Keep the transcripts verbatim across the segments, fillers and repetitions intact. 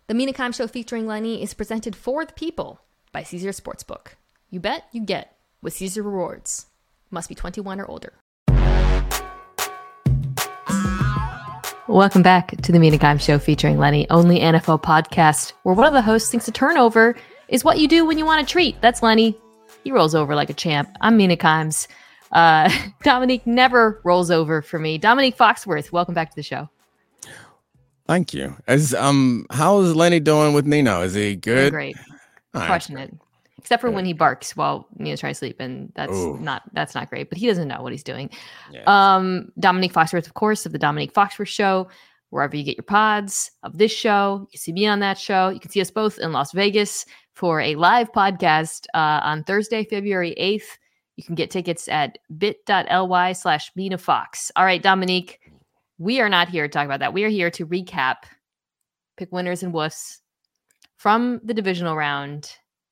The Mina Kimes Show featuring Lenny is presented for the people by Caesar Sportsbook. You bet, you get with Caesar Rewards. Must be twenty-one or older. Welcome back to the Mina Kimes Show featuring Lenny, only N F L podcast where one of the hosts thinks a turnover is what you do when you want a treat. That's Lenny. He rolls over like a champ. I'm Mina Kimes. Uh, Dominique never rolls over for me. Dominique Foxworth, welcome back to the show. Thank you. As um, how is Lenny doing with Nino? Is he good? Doing great, All crushing right. it. Except for Good. when he barks while Nina's trying to sleep, and that's Ooh. not that's not great. But he doesn't know what he's doing. Yeah. Um, Dominique Foxworth, of course, of the Dominique Foxworth Show, wherever you get your pods of this show. You can see me on that show. You can see us both in Las Vegas for a live podcast uh, on Thursday, February eighth. You can get tickets at bit.ly slash Mina Fox. All right, Dominique, we are not here to talk about that. We are here to recap, pick winners and woofs from the divisional round.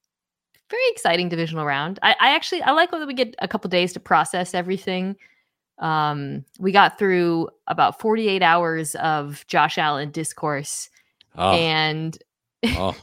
Very exciting divisional round. I, I actually, I like that we get a couple days to process everything. Um, we got through about forty-eight hours of Josh Allen discourse. Oh. And oh.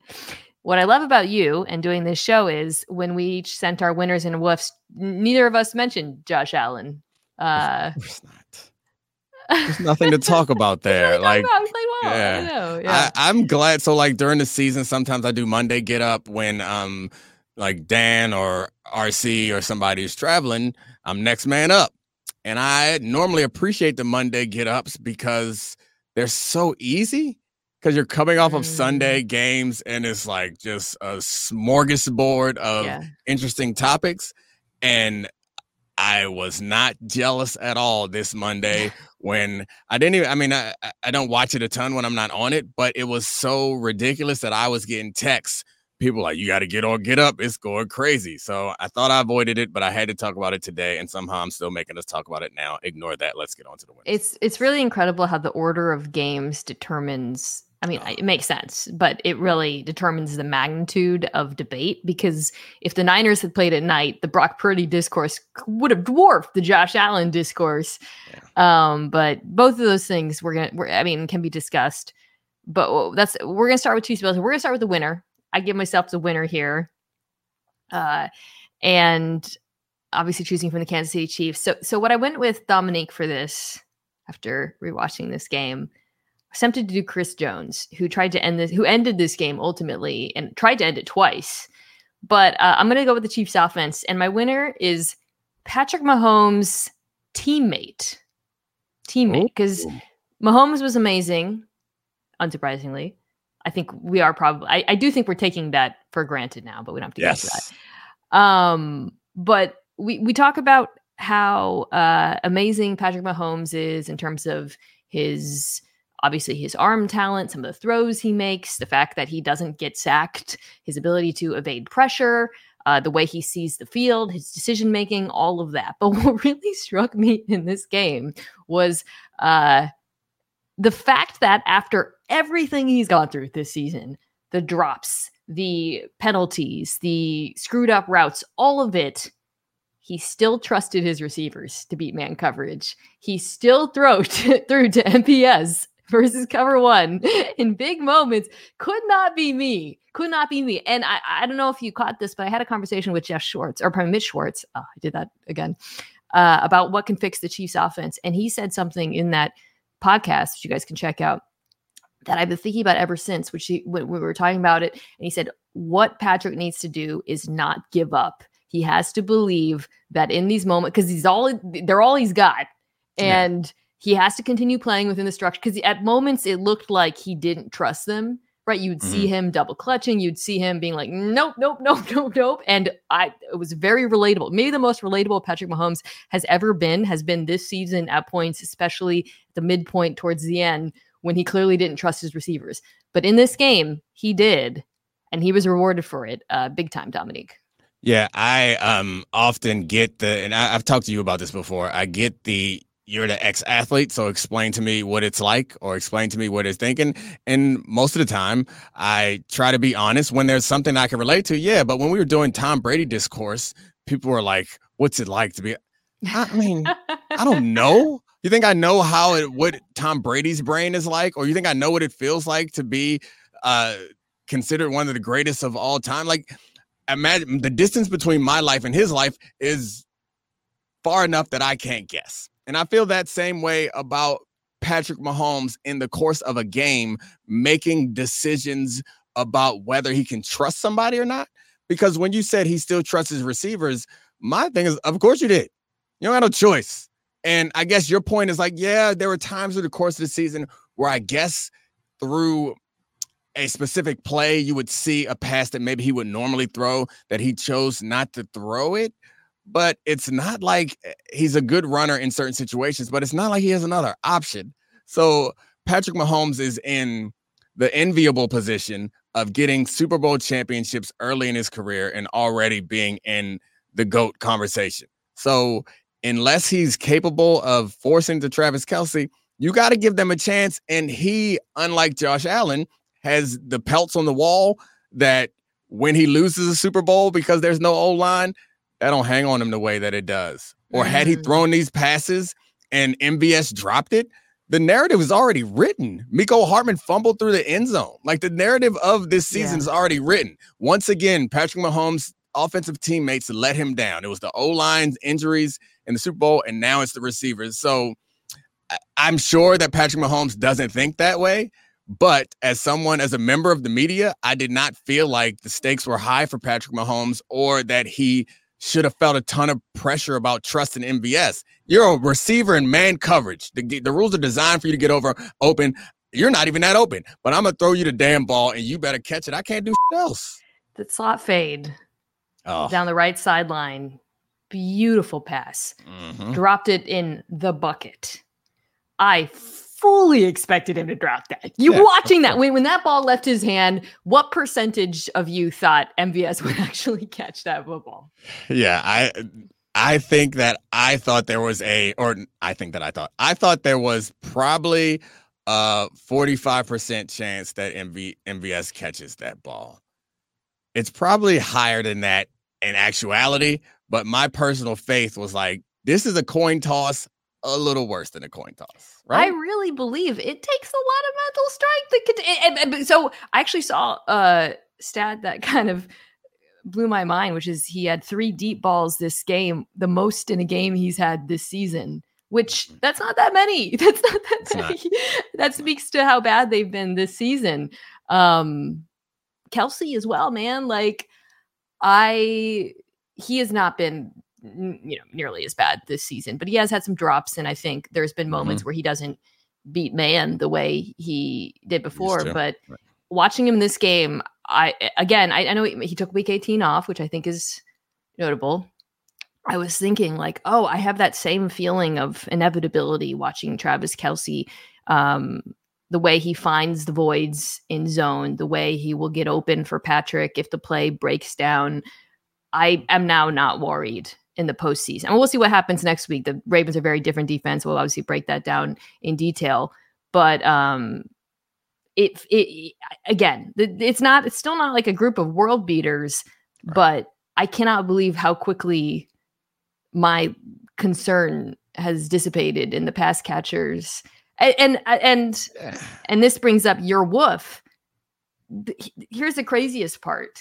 what I love about you and doing this show is when we each sent our winners and woofs, neither of us mentioned Josh Allen. Uh, Of course not. There's nothing to talk about there. like, I was like, wow, yeah. I know. Yeah. I, I'm glad. So, like during the season, sometimes I do Monday Get Up when um, like Dan or R C or somebody is traveling. I'm next man up, and I normally appreciate the Monday Get Ups because they're so easy. Because you're coming off of Mm. Sunday games, and it's like just a smorgasbord of Yeah. interesting topics. And I was not jealous at all this Monday when I didn't even, I mean, I, I don't watch it a ton when I'm not on it, but it was so ridiculous that I was getting texts. People like, you got to get on, get up. It's going crazy. So I thought I avoided it, but I had to talk about it today. And somehow I'm still making us talk about it now. Ignore that. Let's get on to the winners. It's it's really incredible how the order of games determines. I mean, it makes sense, but it really determines the magnitude of debate because if the Niners had played at night, the Brock Purdy discourse would have dwarfed the Josh Allen discourse. Yeah. Um, but both of those things we're gonna, we're, I mean, can be discussed. But that's we're gonna start with Chiefs Bills. We're gonna start with the winner. I give myself the winner here, uh, and obviously choosing from the Kansas City Chiefs. So, so what I went with Dominique for this after rewatching this game. I was tempted to do Chris Jones, who tried to end this, who ended this game ultimately and tried to end it twice. But uh, I'm going to go with the Chiefs offense. And my winner is Patrick Mahomes' teammate. Teammate. Because Mahomes was amazing, unsurprisingly. I think we are probably, I, I do think we're taking that for granted now, but we don't have to yes. get into that. Um, but we, we talk about how uh, amazing Patrick Mahomes is in terms of his, obviously his arm talent, some of the throws he makes, the fact that he doesn't get sacked, his ability to evade pressure, uh, the way he sees the field, his decision-making, all of that. But what really struck me in this game was uh, the fact that after everything he's gone through this season, the drops, the penalties, the screwed up routes, all of it, he still trusted his receivers to beat man coverage. He still threw to, through to M P S versus cover one in big moments. Could not be me. Could not be me. And I, I don't know if you caught this, but I had a conversation with Jeff Schwartz, or probably Mitch Schwartz. Oh, I did that again. Uh, about what can fix the Chiefs offense. And he said something in that podcast, which you guys can check out, that I've been thinking about ever since, which he, when we were talking about it. And he said, what Patrick needs to do is not give up. He has to believe that in these moments, because he's all, they're all he's got. And yeah. he has to continue playing within the structure, because at moments it looked like he didn't trust them, right? You'd mm-hmm. see him double clutching. You'd see him being like, nope, nope, nope, nope, nope. And I, it was very relatable. Maybe the most relatable Patrick Mahomes has ever been, has been this season at points, especially the midpoint towards the end, when he clearly didn't trust his receivers. But in this game, he did, and he was rewarded for it uh, big time, Dominique. Yeah, I um often get the, and I, I've talked to you about this before, I get the, you're the ex-athlete, so explain to me what it's like, or explain to me what it's thinking. And most of the time, I try to be honest when there's something I can relate to. Yeah, but when we were doing Tom Brady discourse, people were like, what's it like to be, I mean, I don't know. You think I know how it, what Tom Brady's brain is like? Or you think I know what it feels like to be uh, considered one of the greatest of all time. Like, imagine the distance between my life and his life is far enough that I can't guess. And I feel that same way about Patrick Mahomes in the course of a game, making decisions about whether he can trust somebody or not. Because when you said he still trusts his receivers, my thing is, of course you did. You don't have no choice. And I guess your point is like, yeah, there were times through the course of the season where I guess through a specific play, you would see a pass that maybe he would normally throw that he chose not to throw it. But it's not like he's a good runner in certain situations, but it's not like he has another option. So Patrick Mahomes is in the enviable position of getting Super Bowl championships early in his career and already being in the GOAT conversation. So unless he's capable of forcing to Travis Kelce, you got to give them a chance. And he, unlike Josh Allen, has the pelts on the wall that when he loses a Super Bowl because there's no O-line, that don't hang on him the way that it does. Or had he thrown these passes and M V S dropped it, the narrative is already written. Mecole Hardman fumbled through the end zone. Like, the narrative of this season yeah. is already written. Once again, Patrick Mahomes' offensive teammates let him down. It was the O-line injuries in the Super Bowl, and now it's the receivers. So I'm sure that Patrick Mahomes doesn't think that way. But as someone, as a member of the media, I did not feel like the stakes were high for Patrick Mahomes or that he should have felt a ton of pressure about trust in M V S. You're a receiver in man coverage. The, the rules are designed for you to get over open. You're not even that open, but I'm going to throw you the damn ball and you better catch it. I can't do shit else. The slot fade oh. down the right sideline. Beautiful pass. Mm-hmm. Dropped it in the bucket. I fully expected him to drop that. You yeah, watching that when, when that ball left his hand, what percentage of you thought M V S would actually catch that football? Yeah, I I think that I thought there was a, or I think that I thought, I thought there was probably a forty-five percent chance that M V, M V S catches that ball. It's probably higher than that in actuality, but my personal faith was like, this is a coin toss, a little worse than a coin toss. Right? I really believe it takes a lot of mental strength. That could, and, and, so I actually saw a stat that kind of blew my mind, which is he had three deep balls this game, the most in a game he's had this season, which that's not that many. That's not that it's many. Not. That speaks to how bad they've been this season. Um, Kelce as well, man. Like I, he has not been, you know, nearly as bad this season, but he has had some drops. And I think there's been moments mm-hmm. where he doesn't beat man the way he did before, but right. watching him in this game, I, again, I, I know he, he took week eighteen off, which I think is notable. I was thinking like, oh, I have that same feeling of inevitability watching Travis Kelce, um, the way he finds the voids in zone, the way he will get open for Patrick if the play breaks down. I am now not worried in the postseason. And we'll see what happens next week. The Ravens are a very different defense. We'll obviously break that down in detail. But um, it, it again, it's not, it's still not like a group of world beaters, right. but I cannot believe how quickly my concern has dissipated in the pass catchers. And, and, and, and this brings up your woof. Here's the craziest part.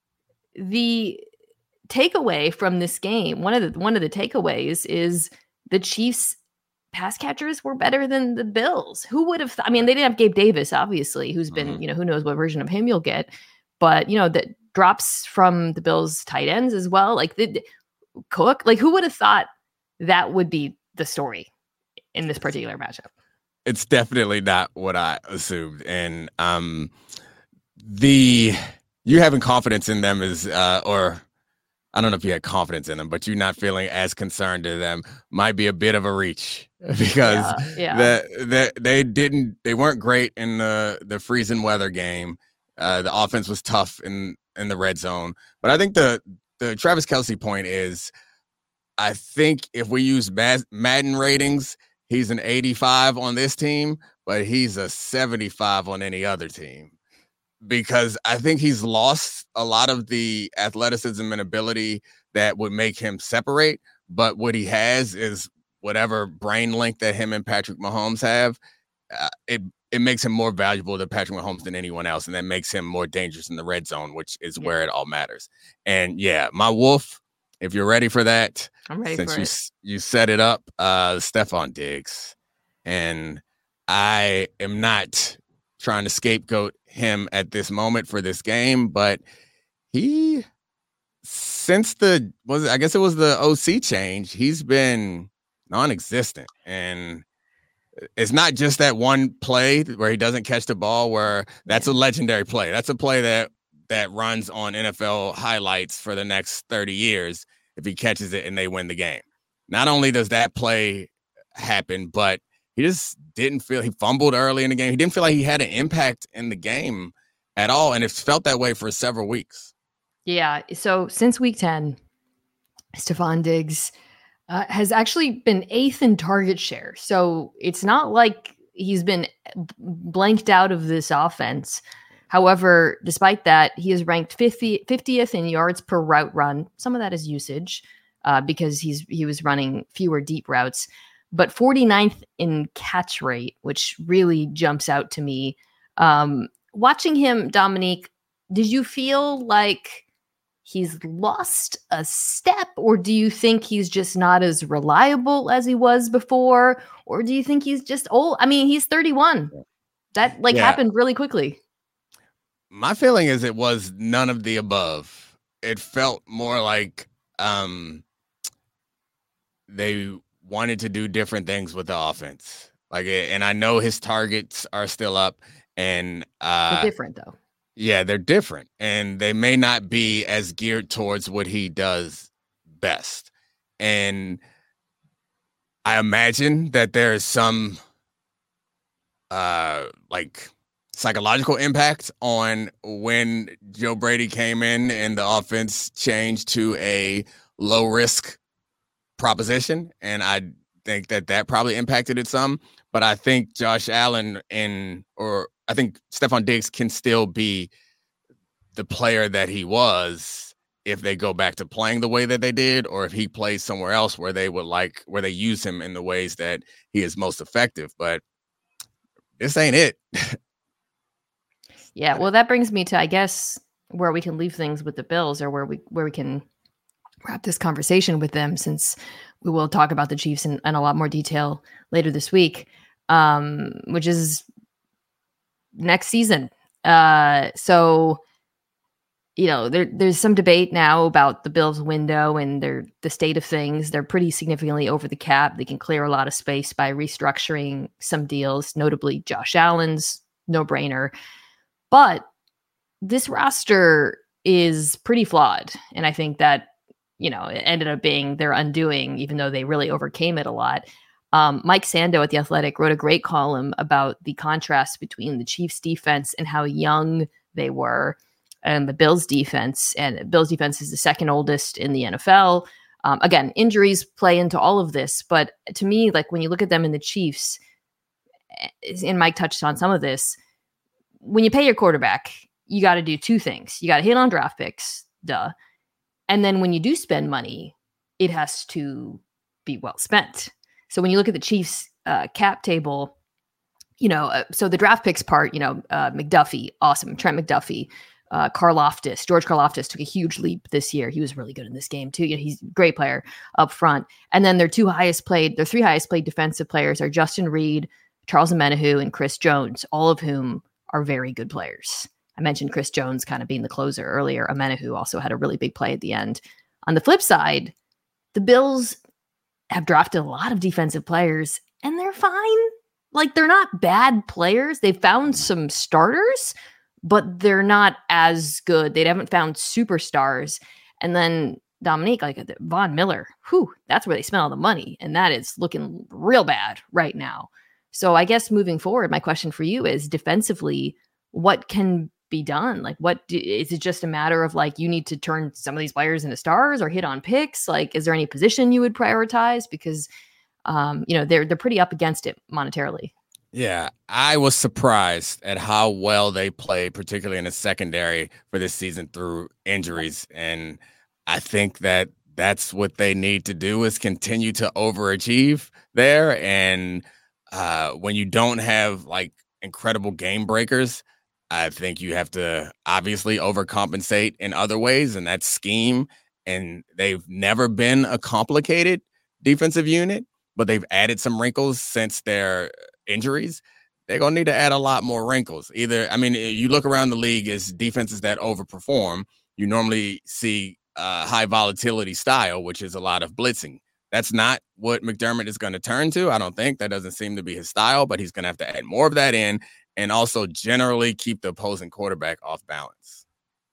The takeaway from this game, one of the one of the takeaways is the Chiefs pass catchers were better than the Bills. Who would have th- I mean, they didn't have Gabe Davis, obviously, who's been, mm-hmm. you know, who knows what version of him you'll get, but you know, that drops from the Bills tight ends as well. Like the Cook, like who would have thought that would be the story in this particular matchup? It's definitely not what I assumed. And um the you having confidence in them is uh or I don't know if you had confidence in them, but you not feeling as concerned to them might be a bit of a reach because yeah, yeah. The, the, they didn't, they weren't great in the, the freezing weather game. Uh, the offense was tough in, in the red zone. But I think the, the Travis Kelce point is, I think if we use Madden ratings, he's an eighty-five on this team, but he's a seventy-five on any other team. Because I think he's lost a lot of the athleticism and ability that would make him separate. But what he has is whatever brain link that him and Patrick Mahomes have. Uh, it it makes him more valuable to Patrick Mahomes than anyone else, and that makes him more dangerous in the red zone, which is yeah. where it all matters. And yeah, my wolf, if you're ready for that, I'm ready since for you it. you set it up, uh, Stefon Diggs, and I am not trying to scapegoat him at this moment for this game, but he, since the was I guess it was the O C change, he's been non-existent. And it's not just that one play where he doesn't catch the ball, where that's a legendary play. That's a play that that runs on N F L highlights for the next thirty years if he catches it and they win the game. Not only does that play happen, but he just didn't feel, he fumbled early in the game. He didn't feel like he had an impact in the game at all. And it's felt that way for several weeks. Yeah. So since week ten, Stefon Diggs uh, has actually been eighth in target share. So it's not like he's been blanked out of this offense. However, despite that, he is ranked fiftieth in yards per route run. Some of that is usage uh, because he's he was running fewer deep routes, but forty-ninth in catch rate, which really jumps out to me. Um, watching him, Dominique, did you feel like he's lost a step, or do you think he's just not as reliable as he was before? Or do you think he's just old? I mean, he's thirty-one. That like yeah. happened really quickly. My feeling is it was none of the above. It felt more like um, they wanted to do different things with the offense. Like, and I know his targets are still up, and uh, they're different though. Yeah, they're different, and they may not be as geared towards what he does best. And I imagine that there is some uh, like psychological impact on when Joe Brady came in and the offense changed to a low risk proposition. And I think that that probably impacted it some, but I think Josh Allen and, or I think Stefon Diggs can still be the player that he was if they go back to playing the way that they did, or if he plays somewhere else where they would like, where they use him in the ways that he is most effective. But this ain't it. Yeah, well, that brings me to, I guess, where we can leave things with the Bills, or where we where we can wrap this conversation with them, since we will talk about the Chiefs in, in a lot more detail later this week, um, which is next season. Uh, so, you know, there there's some debate now about the Bills window and their the state of things. They're pretty significantly over the cap. They can clear a lot of space by restructuring some deals, notably Josh Allen's, no brainer. But this roster is pretty flawed. And I think that, you know, it ended up being their undoing, even though they really overcame it a lot. Um, Mike Sando at The Athletic wrote a great column about the contrast between the Chiefs defense and how young they were, and the Bills defense. And Bills defense is the second oldest in the N F L. Um, again, injuries play into all of this. But to me, like when you look at them in the Chiefs, and Mike touched on some of this, when you pay your quarterback, you got to do two things. You got to hit on draft picks, duh. And then when you do spend money, it has to be well spent. So when you look at the Chiefs uh, cap table, you know, uh, so the draft picks part, you know, uh, McDuffie, awesome. Trent McDuffie, uh, Karlaftis, George Karlaftis took a huge leap this year. He was really good in this game too. You know, he's a great player up front. And then their two highest played, their three highest played defensive players are Justin Reed, Charles Omenihu, and Chris Jones, all of whom are very good players. I mentioned Chris Jones kind of being the closer earlier. Omenihu also had a really big play at the end. On the flip side, the Bills have drafted a lot of defensive players, and they're fine. Like, they're not bad players. They've found some starters, but they're not as good. They haven't found superstars. And then Dominique, like Von Miller, whew, that's where they spent all the money, and that is looking real bad right now. So I guess moving forward, my question for you is, defensively, what can be done? Like, what do, is it just a matter of like, you need to turn some of these players into stars or hit on picks? Like, is there any position you would prioritize? Because, um, you know, they're, they're pretty up against it monetarily. Yeah, I was surprised at how well they played, particularly in the secondary for this season through injuries. And I think that that's what they need to do, is continue to overachieve there. And Uh, when you don't have like incredible game breakers. I think you have to obviously overcompensate in other ways, and that's scheme. And they've never been a complicated defensive unit, but they've added some wrinkles since their injuries. They're going to need to add a lot more wrinkles. Either, I mean, you look around the league as defenses that overperform, you normally see uh, high volatility style, which is a lot of blitzing. That's not what McDermott is going to turn to. I don't think that doesn't seem to be his style, but he's going to have to add more of that in and also generally keep the opposing quarterback off balance.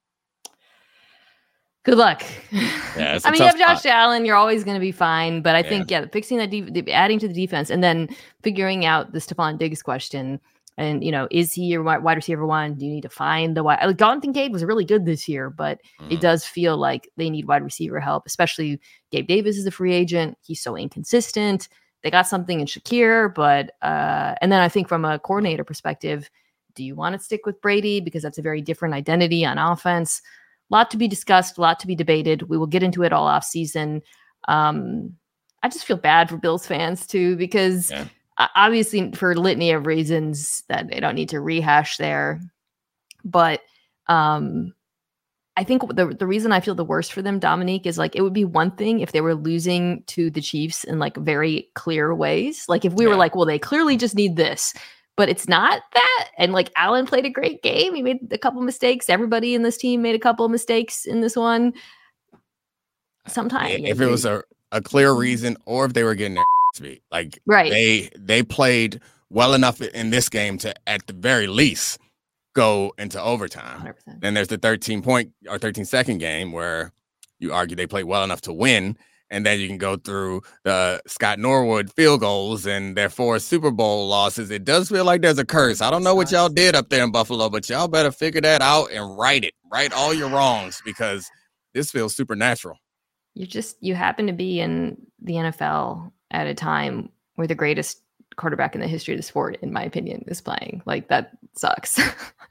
Good luck. Yeah, I mean, you have Josh spot. Allen, you're always going to be fine. But I yeah. think, yeah, fixing that, de- adding to the defense and then figuring out the Stephon Diggs question. And, you know, is he your wide receiver one? Do you need to find the wide? Like, Dalton Kincaid was really good this year, but mm-hmm. it does feel like they need wide receiver help, especially Gabe Davis is a free agent. He's so inconsistent. They got something in Shakir, but uh, and then I think from a coordinator perspective, do you want to stick with Brady? Because that's a very different identity on offense. A lot to be discussed, a lot to be debated. We will get into it all off season. Um, I just feel bad for Bills fans too, because yeah. obviously for a litany of reasons that they don't need to rehash there. But um, I think the the reason I feel the worst for them, Dominique, is like it would be one thing if they were losing to the Chiefs in like very clear ways. Like if we yeah. were like, well, they clearly just need this. But it's not that. And like Allen played a great game. He made a couple mistakes. Everybody in this team made a couple of mistakes in this one. Sometimes. If it was a, a clear reason or if they were getting their beat. Like right. they they played well enough in this game to at the very least go into overtime. one hundred percent. Then there's the thirteen point or thirteen second game where you argue they played well enough to win. And then you can go through the Scott Norwood field goals and their four Super Bowl losses. It does feel like there's a curse. I don't know what y'all did up there in Buffalo, but y'all better figure that out and right it. Right all your wrongs, because this feels supernatural. You just, you happen to be in the N F L at a time where the greatest quarterback in the history of the sport, in my opinion, is playing. Like, that sucks.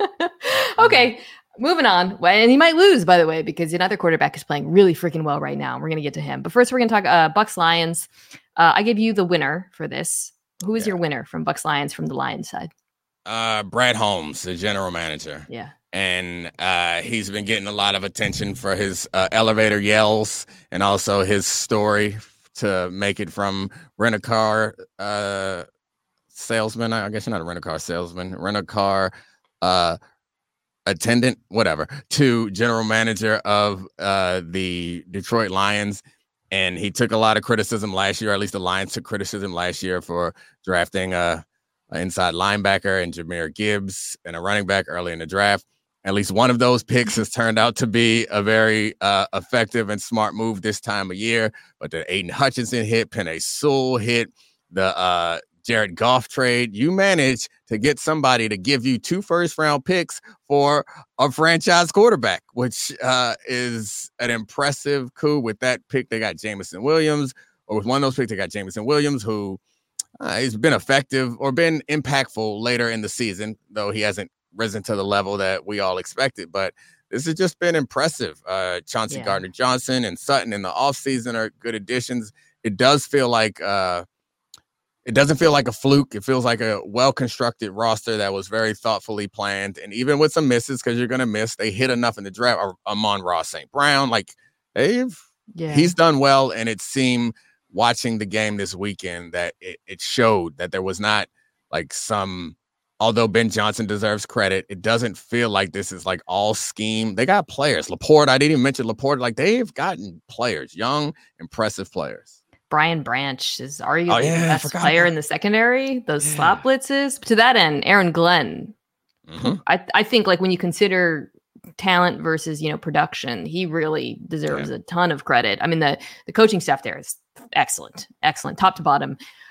Okay. Moving on, and he might lose, by the way, because another quarterback is playing really freaking well right now. We're going to get to him. But first, we're going to talk uh, Bucs Lions. Uh, I give you the winner for this. Who is yeah. your winner from Bucs Lions from the Lions side? Uh, Brad Holmes, the general manager. Yeah. And uh, he's been getting a lot of attention for his uh, elevator yells and also his story to make it from rent-a-car uh, salesman. I guess you're not a rent-a-car salesman. Rent-a-car uh attendant, whatever, to general manager of uh, the Detroit Lions. And he took a lot of criticism last year, or at least the Lions took criticism last year for drafting a, a inside linebacker and Jahmyr Gibbs and a running back early in the draft. At least one of those picks has turned out to be a very uh, effective and smart move this time of year. But the Aiden Hutchinson hit, Penei Sewell hit, the uh, Jared Goff trade, you managed to get somebody to give you two first round picks for a franchise quarterback, which uh, is an impressive coup. With that pick, they got Jameson Williams, or with one of those picks, they got Jameson Williams, who uh, he's been effective or been impactful later in the season, though he hasn't risen to the level that we all expected. But this has just been impressive. Uh, Chauncey yeah. Gardner-Johnson and Sutton in the offseason are good additions. It does feel like uh, It doesn't feel like a fluke. It feels like a well-constructed roster that was very thoughtfully planned. And even with some misses, because you're going to miss, they hit enough in the draft. Or Amon-Ra Saint Brown, like they've, yeah. he's done well. And it seemed watching the game this weekend that it, it showed that there was not like some, although Ben Johnson deserves credit, it doesn't feel like this is like all scheme. They got players. Laporte, I didn't even mention Laporte. Like they've gotten players, young, impressive players. Brian Branch is arguably oh, yeah, the best player in the secondary. Those yeah. slot blitzes. To that end, Aaron Glenn. Mm-hmm. I, I think like when you consider talent versus, you know, production, he really deserves yeah. a ton of credit. I mean, the the coaching staff there is excellent, excellent, top to bottom.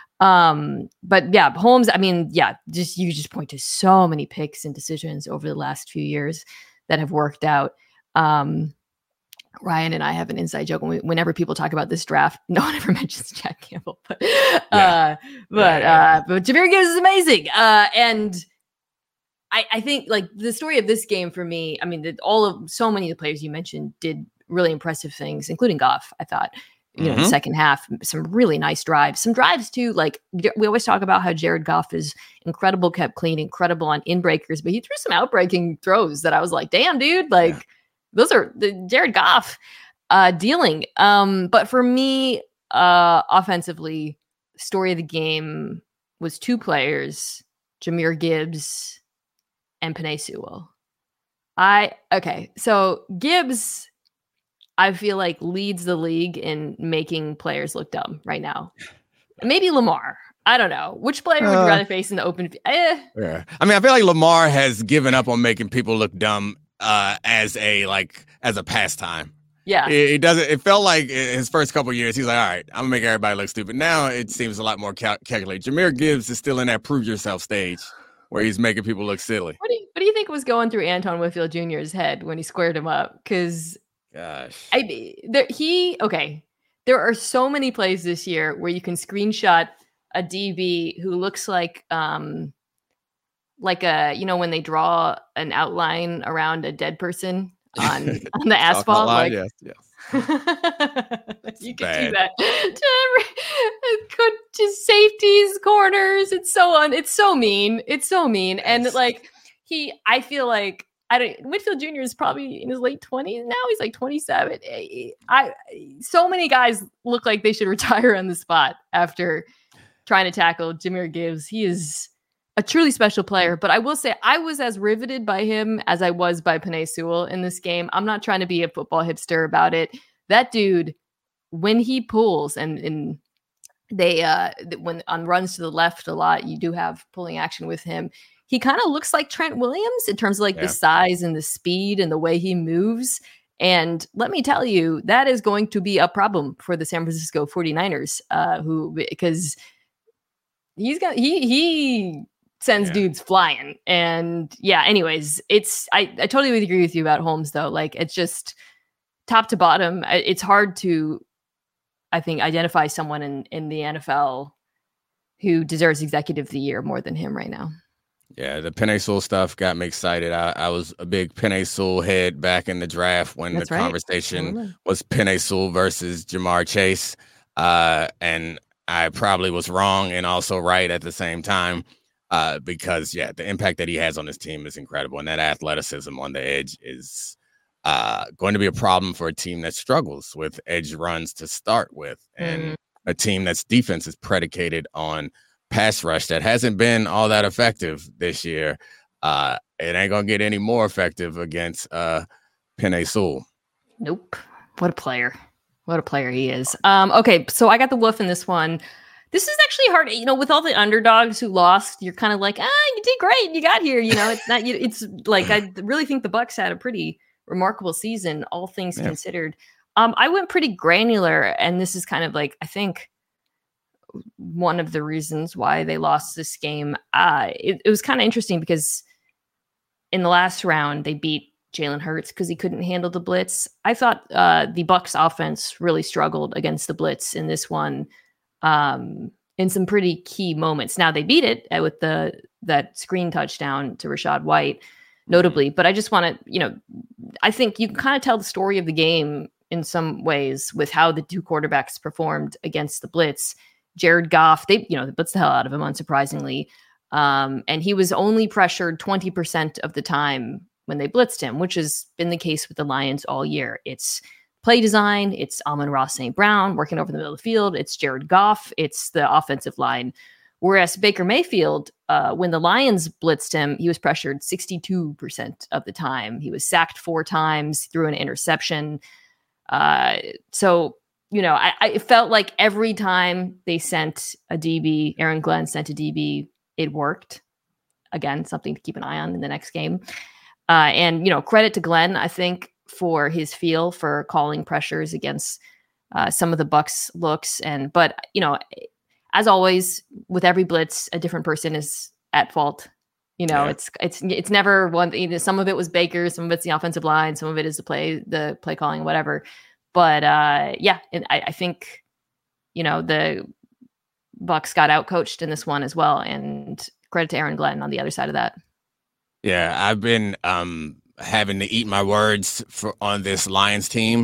Um, but yeah, Holmes, I mean, yeah, just you just point to so many picks and decisions over the last few years that have worked out. Um, Ryan and I have an inside joke when we, whenever people talk about this draft, no one ever mentions Jack Campbell, but, yeah. uh, but, yeah, yeah. uh, but Jahmyr Gibbs is amazing. Uh, and I, I think like the story of this game for me, I mean, the, all of so many of the players you mentioned did really impressive things, including Goff, I thought. you know, Mm-hmm. in the second half, some really nice drives, some drives too. Like we always talk about how Jared Goff is incredible, kept clean, incredible on inbreakers, but he threw some outbreaking throws that I was like, damn, dude, like yeah. those are the Jared Goff uh, dealing. Um, but for me, uh, offensively, story of the game was two players, Jahmyr Gibbs and Penei Sewell. I, okay, so Gibbs, I feel like leads the league in making players look dumb right now. Maybe Lamar. I don't know. Which player would you Uh, rather face in the open? Eh. Yeah. I mean, I feel like Lamar has given up on making people look dumb uh, as a like as a pastime. Yeah. It, it doesn't. It felt like his first couple of years, he's like, all right, I'm gonna make everybody look stupid. Now it seems a lot more cal- calculated. Jahmyr Gibbs is still in that prove yourself stage where he's making people look silly. What do you, what do you think was going through Antoine Whitfield Junior's head when he squared him up? Because Gosh, I there, he okay. There are so many plays this year where you can screenshot a D B who looks like um like a you know when they draw an outline around a dead person on on the asphalt. Like, yes, yes. You can bad. do that. Could just safeties, corners. It's so on. It's so mean. It's so mean. And like he, I feel like I don't. Whitfield Junior is probably in his late twenties now. He's like twenty-seven. I so many guys look like they should retire on the spot after trying to tackle Jahmyr Gibbs. He is a truly special player, but I will say I was as riveted by him as I was by Penei Sewell in this game. I'm not trying to be a football hipster about it. That dude, when he pulls and, and they, uh, when on runs to the left a lot, you do have pulling action with him. He kind of looks like Trent Williams in terms of like yeah. the size and the speed and the way he moves. And let me tell you, that is going to be a problem for the San Francisco forty-niners, uh, who, because he's got, he, he, sends yeah. dudes flying. And yeah, anyways, it's I, I totally agree with you about Holmes though. Like it's just top to bottom. It's hard to, I think, identify someone in, in the N F L who deserves executive of the year more than him right now. Yeah, the Penei Sewell stuff got me excited. I, I was a big Penei Sewell head back in the draft when That's the right. conversation mm-hmm. was Penei Sewell versus Jamar Chase. Uh, and I probably was wrong and also right at the same time. Uh, because, yeah, the impact that he has on his team is incredible. And that athleticism on the edge is uh, going to be a problem for a team that struggles with edge runs to start with. And mm. a team that's defense is predicated on pass rush that hasn't been all that effective this year. Uh, it ain't going to get any more effective against uh, Penei Sewell. Nope. What a player. What a player he is. Um, okay, so I got the wolf in this one. This is actually hard, you know, with all the underdogs who lost, you're kind of like, ah, you did great. You got here. You know, it's not, it's like, I really think the Bucs had a pretty remarkable season, all things yeah. considered. Um, I went pretty granular, and this is kind of like, I think one of the reasons why they lost this game. Uh, it, it was kind of interesting because in the last round, they beat Jalen Hurts because he couldn't handle the blitz. I thought uh, the Bucs offense really struggled against the blitz in this one. Um, in some pretty key moments. Now they beat it with the that screen touchdown to Rachaad White, notably. But I just want to, you know, I think you can kind of tell the story of the game in some ways with how the two quarterbacks performed against the blitz. Jared Goff, they, you know, they blitzed the hell out of him, unsurprisingly, um, and he was only pressured twenty percent of the time when they blitzed him, which has been the case with the Lions all year. It's play design, it's Amon-Ra Saint Brown working over the middle of the field, it's Jared Goff, it's the offensive line. Whereas Baker Mayfield, uh, when the Lions blitzed him, he was pressured sixty-two percent of the time. He was sacked four times, threw an interception. Uh, so, you know, I, I felt like every time they sent a D B, Aaron Glenn sent a D B, it worked. Again, something to keep an eye on in the next game. Uh, and, you know, credit to Glenn, I think, for his feel for calling pressures against uh, some of the Bucs looks. And, but, you know, as always, with every blitz, a different person is at fault. You know, yeah. it's, it's, it's never one thing. You know, some of it was Baker, some of it's the offensive line, some of it is the play, the play calling, whatever. But uh, yeah, and I, I think, you know, the Bucs got outcoached in this one as well. And credit to Aaron Glenn on the other side of that. Yeah, I've been um, having to eat my words for on this Lions team for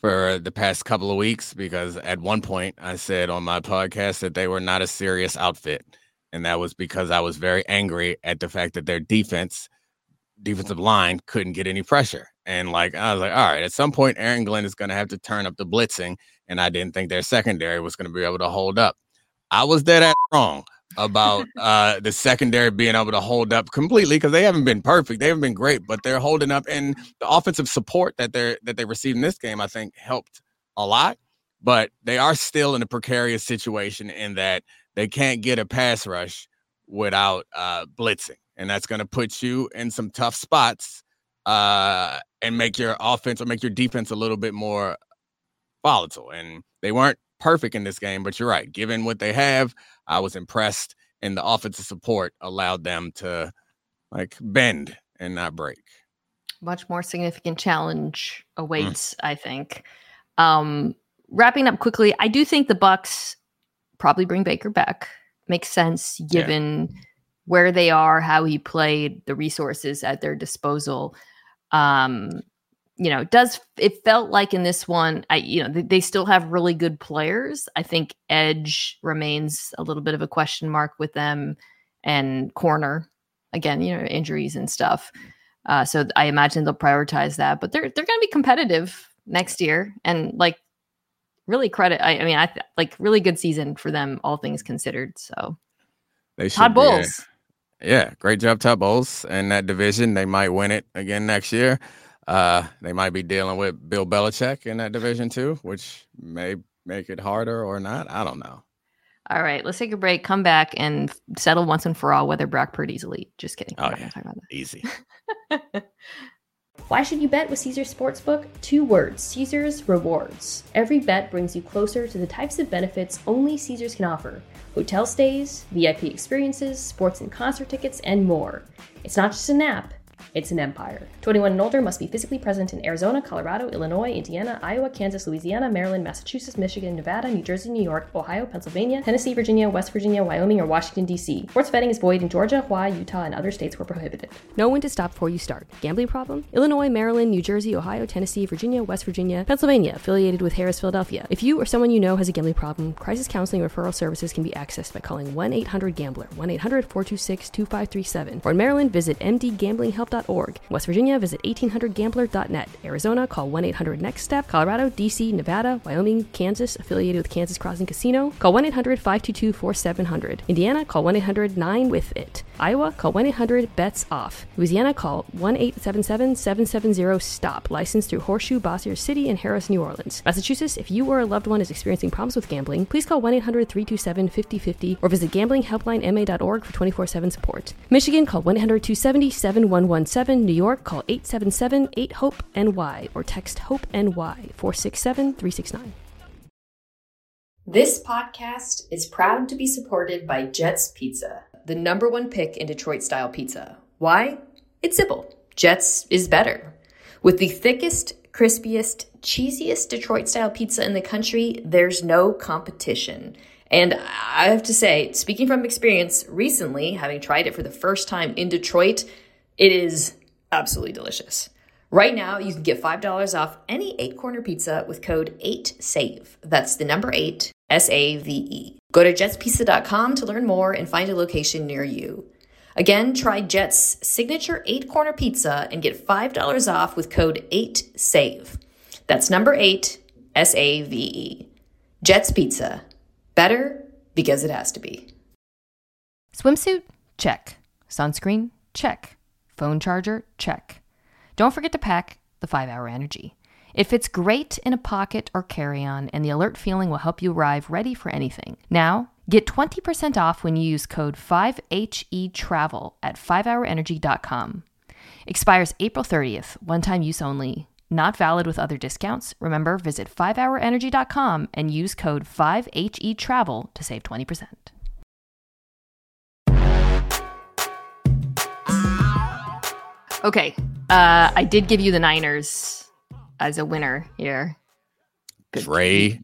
for the past couple of weeks because at one point I said on my podcast that they were not a serious outfit. And that was because I was very angry at the fact that their defense, defensive line couldn't get any pressure. And like, I was like, all right, at some point, Aaron Glenn is going to have to turn up the blitzing. And I didn't think their secondary was going to be able to hold up. I was dead ass wrong about uh, the secondary being able to hold up completely because they haven't been perfect. They haven't been great, but they're holding up. And the offensive support that they're that they received in this game, I think, helped a lot. But they are still in a precarious situation in that they can't get a pass rush without uh, blitzing. And that's going to put you in some tough spots uh, and make your offense or make your defense a little bit more volatile. And they weren't perfect in this game, but you're right. Given what they have, I was impressed, and the offensive support allowed them to like bend and not break. Much more significant challenge awaits, mm. I think. Um, wrapping up quickly, I do think the Bucs probably bring Baker back. Makes sense given yeah. where they are, how he played, the resources at their disposal. Um, you know, it does it felt like in this one, I you know, they, they still have really good players. I think edge remains a little bit of a question mark with them, and corner, again, you know, injuries and stuff. Uh, so I imagine they'll prioritize that, but they're they're going to be competitive next year, and like really credit. I, I mean, I th- like really good season for them, all things considered. So they should Todd be, Bowles, uh, yeah, great job, Todd Bowles, in that division. They might win it again next year. Uh, they might be dealing with Bill Belichick in that division too, which may make it harder or not. I don't know. All right, let's take a break, come back, and settle once and for all whether Brock Purdy's elite. Just kidding. Oh, yeah. Talk about that. Easy. Why should you bet with Caesars Sportsbook? Two words: Caesars Rewards. Every bet brings you closer to the types of benefits only Caesars can offer. Hotel stays, V I P experiences, sports and concert tickets, and more. It's not just an app. It's an empire. twenty-one and older must be physically present in Arizona, Colorado, Illinois, Indiana, Iowa, Kansas, Louisiana, Maryland, Massachusetts, Michigan, Nevada, New Jersey, New York, Ohio, Pennsylvania, Tennessee, Virginia, West Virginia, Wyoming, or Washington, D C. Sports betting is void in Georgia, Hawaii, Utah, and other states where prohibited. Know when to stop before you start. Gambling problem? Illinois, Maryland, New Jersey, Ohio, Tennessee, Virginia, West Virginia, Pennsylvania, affiliated with Harris, Philadelphia. If you or someone you know has a gambling problem, crisis counseling referral services can be accessed by calling one eight hundred gambler, one eight hundred four two six two five three seven. Or in Maryland, visit m d gambling help dot org. West Virginia, visit eighteen hundred gambler dot net. Arizona, call one eight hundred next step. Colorado, D C, Nevada, Wyoming, Kansas, affiliated with Kansas Crossing Casino, call one eight hundred five two two four seven zero zero. Indiana, call one eight hundred nine with it. Iowa, call one eight hundred bets off. Louisiana, call one eight seven seven seven seven zero stop. Licensed through Horseshoe, Bossier City, and Harris, New Orleans. Massachusetts, if you or a loved one is experiencing problems with gambling, please call one eight hundred three two seven five zero five zero or visit gambling helpline m a dot org for twenty-four seven support. Michigan, call one eight hundred two seven zero seven one one seven. New York, call eight seven seven eight hope N Y or text HOPE-NY four six seven three six nine. This podcast is proud to be supported by Jets Pizza, the number one pick in Detroit-style pizza. Why? It's simple. Jets is better. With the thickest, crispiest, cheesiest Detroit-style pizza in the country, there's no competition. And I have to say, speaking from experience, recently, having tried it for the first time in Detroit, it is absolutely delicious. Right now, you can get five dollars off any eight-corner pizza with code eight save. That's the number eight, S A V E. Go to jets pizza dot com to learn more and find a location near you. Again, try Jets' signature eight-corner pizza and get five dollars off with code eight save. That's number eight, S A V E. Jets Pizza. Better because it has to be. Swimsuit? Check. Sunscreen? Check. Phone charger? Check. Don't forget to pack the five hour Energy. It fits great in a pocket or carry-on, and the alert feeling will help you arrive ready for anything. Now, get twenty percent off when you use code five H E travel at five hour energy dot com. Expires April thirtieth, one-time use only. Not valid with other discounts. Remember, visit five hour energy dot com and use code five H E travel to save twenty percent. Okay, uh, I did give you the Niners as a winner here. Good. Dre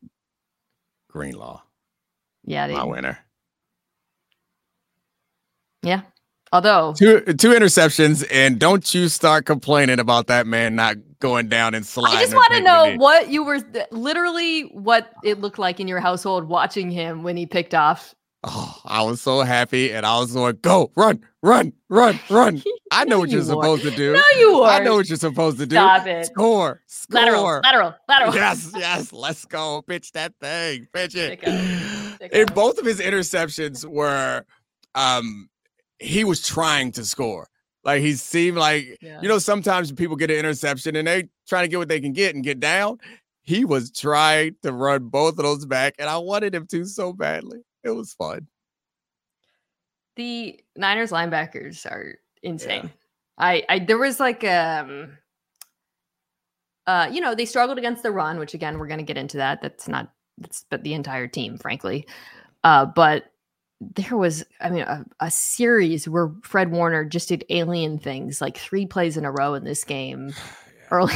Greenlaw. Yeah, they, my winner. Yeah, Although two two interceptions, and don't you start complaining about that man not going down and sliding. I just want to know what you were literally what it looked like in your household watching him when he picked off. Oh, I was so happy, and I was going, go, run, run, run, run. I know No, what you're you supposed weren't. to do. No, you weren't. I know what you're supposed to do. Stop it. Score, score. Lateral, lateral, lateral. Yes, yes. Let's go. Pitch that thing. Pitch it. Pick up, pick And up. both of his interceptions were, um, he was trying to score. Like he seemed like, Yeah. you know, sometimes people get an interception and they trying to get what they can get and get down. He was trying to run both of those back, and I wanted him to so badly. It was fun. The Niners linebackers are insane. I, I there was like um uh you know, they struggled against the run, which again we're gonna get into that. That's not that's but the entire team, frankly. Uh but there was, I mean, a, a series where Fred Warner just did alien things, like three plays in a row in this game early.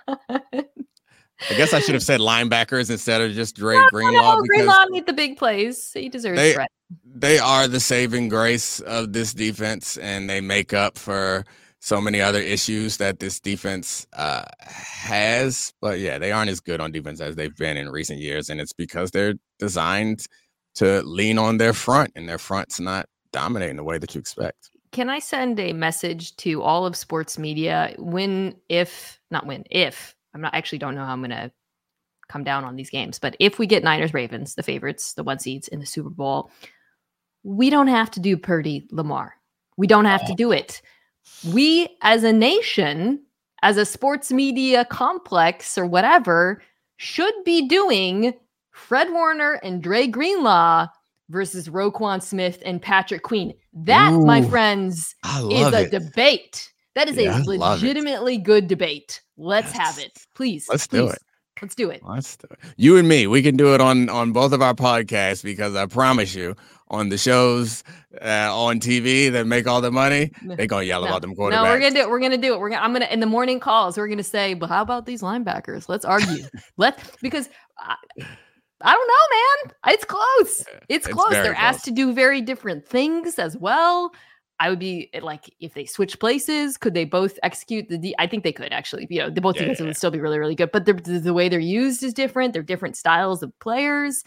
I guess I should have said linebackers instead of just Dre no, Greenlaw. no, because Greenlaw made the big plays. He deserves they, credit. they are the saving grace of this defense, and they make up for so many other issues that this defense uh, has. But yeah, they aren't as good on defense as they've been in recent years, and it's because they're designed to lean on their front, and their front's not dominating the way that you expect. Can I send a message to all of sports media when, if, not when, if, I'm not actually don't know how I'm going to come down on these games, but if we get Niners Ravens, the favorites, the one seeds in the Super Bowl, we don't have to do Purdy Lamar. We don't have to do it. We as a nation, as a sports media complex or whatever, should be doing Fred Warner and Dre Greenlaw versus Roquan Smith and Patrick Queen. That, Ooh, my friends, I is love a it. debate. That is Yeah, I a love it. legitimately good debate. Let's Yes. have it. Please. Let's please. do it. Let's do it. Let's do it. You and me, we can do it on on both of our podcasts, because I promise you, on the shows uh, on T V that make all the money, they're gonna yell No, about them quarterbacks. no, we're gonna do it. We're gonna do it. We're gonna. I'm gonna in the morning calls. We're gonna say, "Well, how about these linebackers? Let's argue. Let because I, I don't know, man. It's close. It's It's close. very They're asked close. to do very different things as well. I would be like, if they switch places, could they both execute the? De- I think they could actually. You know, the both Yeah, defenses yeah, would still be really, really good. But the, the the way they're used is different. They're different styles of players.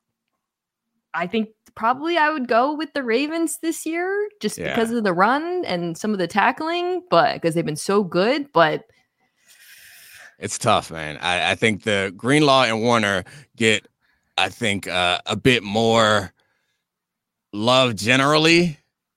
I think probably I would go with the Ravens this year just Yeah. because of the run and some of the tackling, but because they've been so good. But It's tough, man. I, I think the Greenlaw and Warner get, I think, uh, a bit more love generally.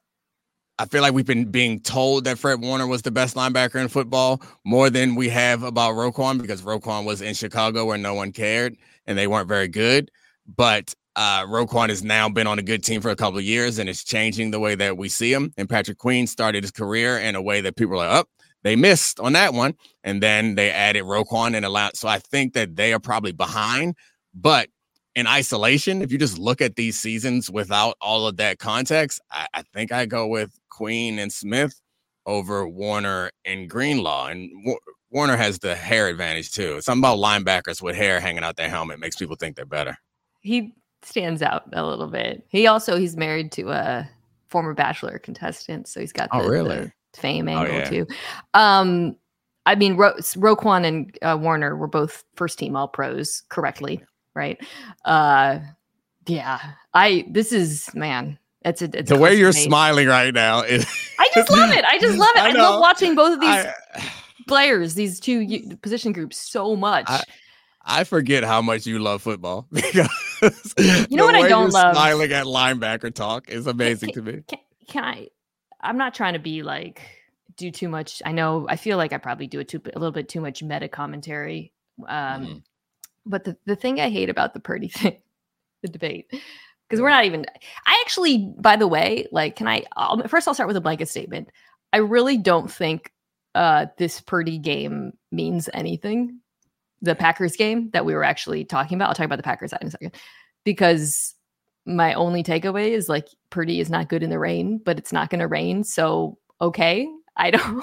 I feel like we've been being told that Fred Warner was the best linebacker in football more than we have about Roquan, because Roquan was in Chicago where no one cared and they weren't very good. But uh, Roquan has now been on a good team for a couple of years, and it's changing the way that we see him. And Patrick Queen started his career in a way that people are like, oh, they missed on that one. And then they added Roquan and allowed. So I think that they are probably behind. But in isolation, if you just look at these seasons without all of that context, I, I think I go with Queen and Smith over Warner and Greenlaw. And Wa- Warner has the hair advantage too. Something about linebackers with hair hanging out their helmet makes people think they're better. he stands out a little bit. He also he's married to a former Bachelor contestant, so he's got the, Oh, really? the fame Oh, angle yeah. too. Um, I mean, Ro- Roquan and uh, Warner were both first team All Pros correctly, right? Uh, yeah, I this is man. It's a it's The a way close you're debate. smiling right now is I just love it. I just love it. I I, know. love watching both of these I, players, these two u- position groups, so much. I- I forget how much you love football because You know the what I way don't you're love? Smiling at linebacker talk is amazing to me. Can, can I? I'm not trying to be like do too much. I know I feel like I probably do it too, a little bit too much meta commentary. Um, Mhm. But the, the thing I hate about the Purdy thing, the debate, because we're not even. I actually, by the way, like, can I? I'll, first, I'll start with a blanket statement. I really don't think uh, this Purdy game means anything. The Packers game that we were actually talking about. I'll talk about the Packers side in a second, because my only takeaway is like Purdy is not good in the rain, but it's not going to rain. So, okay. I don't,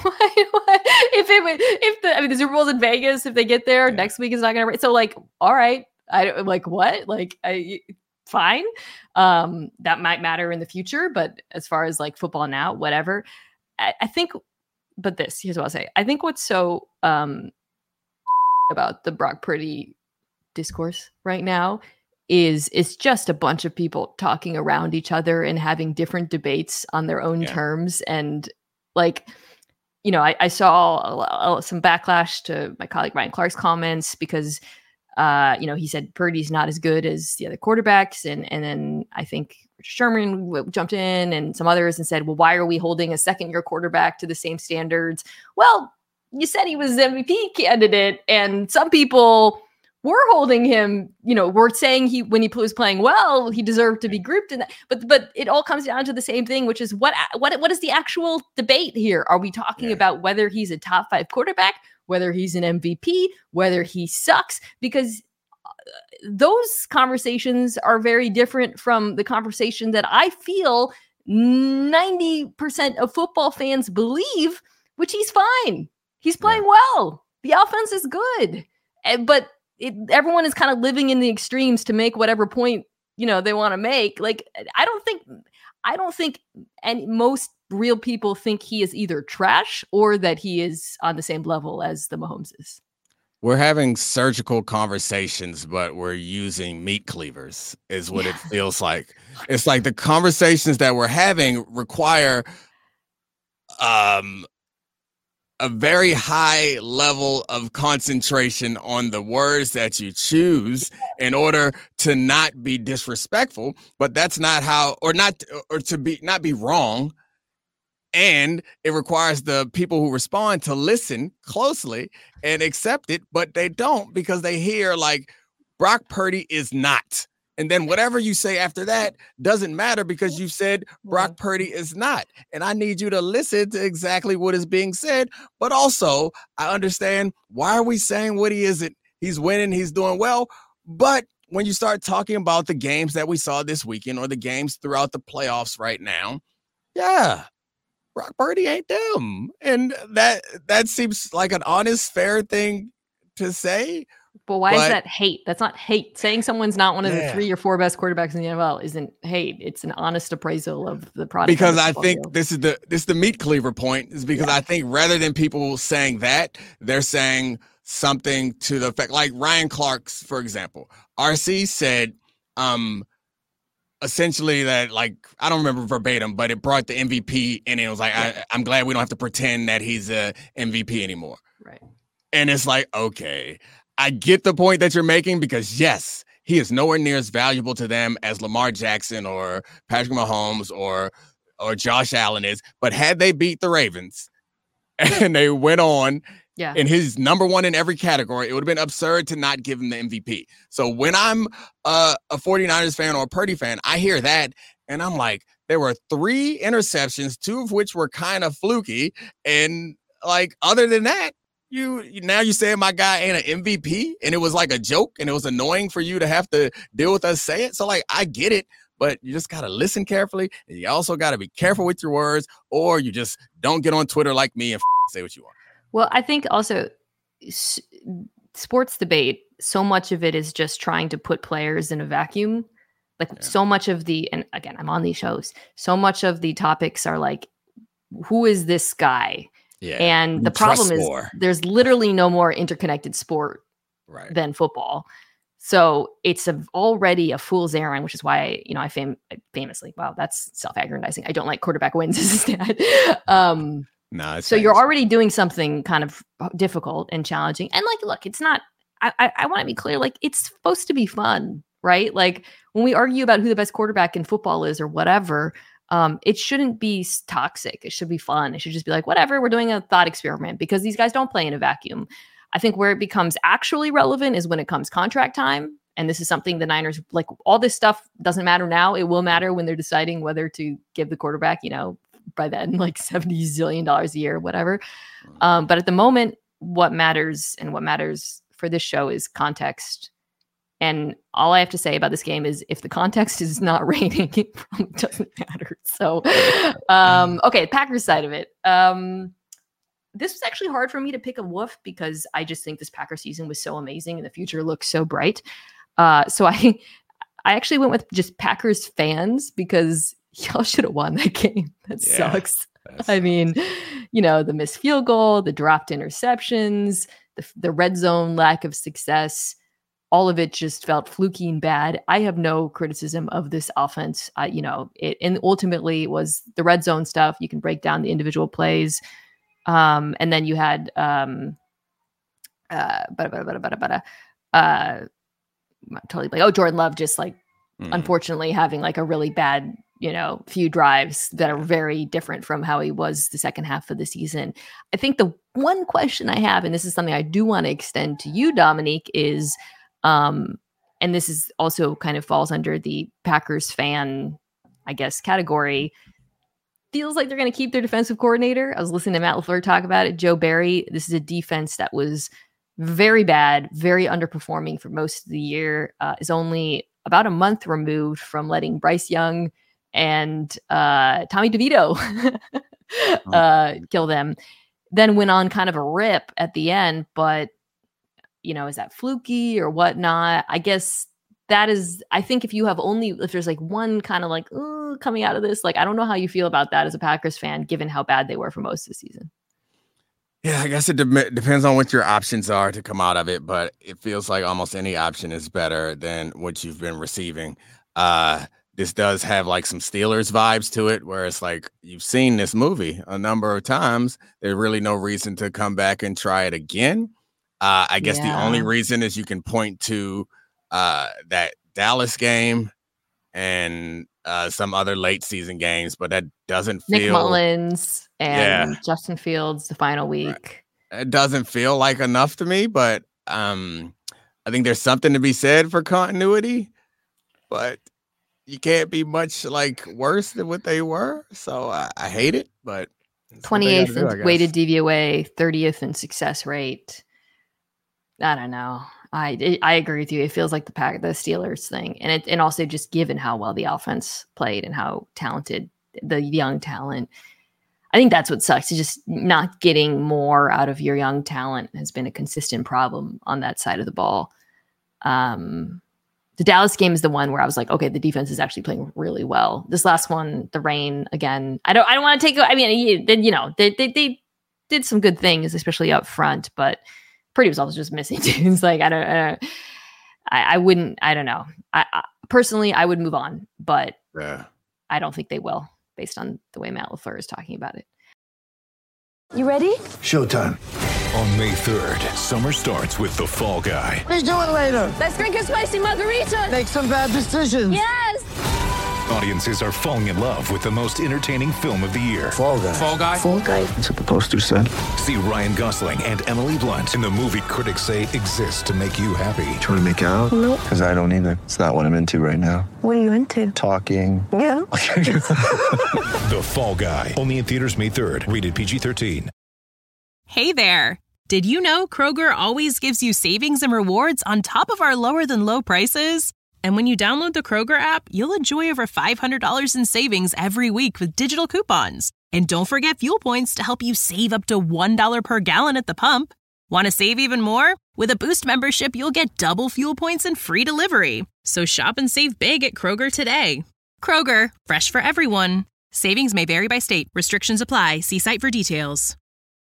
if it would, if the, I mean, the Super Bowl's in Vegas, if they get there Yeah. next week, is not going to rain. So like, all right. I don't like what, like, I, fine. Um, that might matter in the future, but as far as like football now, whatever. I, I think, but this, here's what I'll say. I think what's so um, about the Brock Purdy discourse right now is it's just a bunch of people talking around each other and having different debates on their own yeah. terms. And like, you know, I, I saw a, a, some backlash to my colleague Ryan Clark's comments because, uh, you know, he said Purdy's not as good as the other quarterbacks. And, and then I think Richard Sherman w- jumped in and some others and said, well, why are we holding a second year quarterback to the same standards? Well, you said he was M V P candidate, and some people were holding him, you know, we're saying he, when he was playing well, he deserved to be grouped in that. But, but it all comes down to the same thing, which is what, what, what is the actual debate here? Are we talking yeah. about whether he's a top five quarterback, whether he's an M V P, whether he sucks? Because those conversations are very different from the conversation that I feel ninety percent of football fans believe, which he's fine. He's playing yeah. well. The offense is good. But It, everyone is kind of living in the extremes to make whatever point, you know, they want to make. Like, I don't think, I don't think, and most real people think he is either trash or that he is on the same level as the Mahomeses. We're having surgical conversations, but we're using meat cleavers is what yeah. it feels like. It's like the conversations that we're having require, um, a very high level of concentration on the words that you choose in order to not be disrespectful, but that's not how, or not, or to be, not be wrong. And it requires the people who respond to listen closely and accept it, but they don't because they hear like Brock Purdy is not. And then whatever you say after that doesn't matter because you said Brock Purdy is not. And I need you to listen to exactly what is being said. But also, I understand, why are we saying what he isn't? He's winning, he's doing well. But when you start talking about the games that we saw this weekend or the games throughout the playoffs right now, yeah, Brock Purdy ain't them. And that that seems like an honest, fair thing to say. But why but, is that hate? That's not hate. Saying someone's not one of yeah. the three or four best quarterbacks in the N F L isn't hate. It's an honest appraisal of the product. Because I think field. this is the this is the meat cleaver point, is because yeah. I think rather than people saying that, they're saying something to the effect, like Ryan Clark's, for example. R C said um, essentially that, like, I don't remember verbatim, but it brought the M V P in and it was like, yeah. I, I'm glad we don't have to pretend that he's a M V P anymore. Right. And it's like, okay. I get the point that you're making because, yes, he is nowhere near as valuable to them as Lamar Jackson or Patrick Mahomes or or Josh Allen is. But had they beat the Ravens and they went on yeah. and he's number one in every category, it would have been absurd to not give him the M V P. So when I'm uh, a 49ers fan or a Purdy fan, I hear that and I'm like, there were three interceptions, two of which were kind of fluky. And like, other than that, You, you now you saying my guy ain't an M V P and it was like a joke and it was annoying for you to have to deal with us say it. So like, I get it, but you just got to listen carefully. And you also got to be careful with your words, or you just don't get on Twitter like me and f- say what you want. Well, I think also s- sports debate, so much of it is just trying to put players in a vacuum. Like yeah. so much of the, and again, I'm on these shows, so much of the topics are like, who is this guy? Yeah, and the problem is more. There's literally no more interconnected sport right. than football. So it's a, already a fool's errand, which is why, I, you know, I fam- famously, wow, that's self-aggrandizing. I don't like quarterback wins as a stat. um, no, so you're already doing something kind of difficult and challenging. And like, look, it's not, I, I, I want to be clear, like it's supposed to be fun, right? Like when we argue about who the best quarterback in football is or whatever, Um, it shouldn't be toxic. It should be fun. It should just be like, whatever, we're doing a thought experiment because these guys don't play in a vacuum. I think where it becomes actually relevant is when it comes contract time. And this is something the Niners, like all this stuff doesn't matter now. It will matter when they're deciding whether to give the quarterback, you know, by then like seventy zillion dollars a year, whatever. Um, but at the moment, what matters and what matters for this show is context. And all I have to say about this game is if the context is not raining, it probably doesn't matter. So, um, okay, Packers side of it. Um, this was actually hard for me to pick a woof because I just think this Packer season was so amazing and the future looks so bright. Uh, so I, I actually went with just Packers fans because y'all should have won that game. That yeah, sucks. I mean, you know, the missed field goal, the dropped interceptions, the, the red zone lack of success, all of it just felt fluky and bad. I have no criticism of this offense. Uh, you know, it and ultimately it was the red zone stuff. You can break down the individual plays. Um, and then you had um, uh, bada, bada, bada, bada, bada, uh, totally like, oh, Jordan Love just like, mm. unfortunately having like a really bad, you know, few drives that are very different from how he was the second half of the season. I think the one question I have, and this is something I do want to extend to you, Dominique, is, um, and this is also kind of falls under the Packers fan, I guess, category. Feels like they're going to keep their defensive coordinator. I was listening to Matt LaFleur talk about it. Joe Barry, this is a defense that was very bad, very underperforming for most of the year, uh, is only about a month removed from letting Bryce Young and uh, Tommy DeVito uh, kill them. Then went on kind of a rip at the end, but, you know, is that fluky or whatnot? I guess that is, I think if you have only, if there's like one kind of like, ooh, coming out of this, like, I don't know how you feel about that as a Packers fan, given how bad they were for most of the season. Yeah, I guess it de- depends on what your options are to come out of it, but it feels like almost any option is better than what you've been receiving. Uh, this does have like some Steelers vibes to it, where it's like you've seen this movie a number of times. There's really no reason to come back and try it again. Uh, I guess yeah. the only reason is you can point to uh, that Dallas game and uh, some other late season games, but that doesn't feel... Nick Mullins and yeah. Justin Fields the final week. Right. It doesn't feel like enough to me, but um, I think there's something to be said for continuity, but you can't be much like worse than what they were. So I, I hate it, but twenty-eighth in weighted D V O A, thirtieth in success rate. I don't know. I it, I agree with you. It feels like the pack, the Steelers thing, and it and also just given how well the offense played and how talented the young talent. I think that's what sucks. Is just not getting more out of your young talent has been a consistent problem on that side of the ball. Um, the Dallas game is the one where I was like, okay, the defense is actually playing really well. This last one, the rain again. I don't. I don't want to take. I mean, you, you know, they, they they did some good things, especially up front, but Purdy was also just missing dudes. Like I don't. I, don't I, I wouldn't. I don't know. I, I personally, I would move on, but yeah. I don't think they will, based on the way Matt LaFleur is talking about it. You ready? Showtime. On May third, summer starts with The Fall Guy. Let's do it later. Let's drink a spicy margarita. Make some bad decisions. Yes. Audiences are falling in love with the most entertaining film of the year. Fall Guy. Fall Guy. Fall Guy. That's what the poster said. See Ryan Gosling and Emily Blunt in the movie critics say exists to make you happy. Trying to make it out? Nope. Because I don't either. It's not what I'm into right now. What are you into? Talking. Yeah. The Fall Guy. Only in theaters May third. Rated P G thirteen. Hey there. Did you know Kroger always gives you savings and rewards on top of our lower than low prices? And when you download the Kroger app, you'll enjoy over five hundred dollars in savings every week with digital coupons. And don't forget fuel points to help you save up to one dollar per gallon at the pump. Want to save even more? With a Boost membership, you'll get double fuel points and free delivery. So shop and save big at Kroger today. Kroger, fresh for everyone. Savings may vary by state. Restrictions apply. See site for details.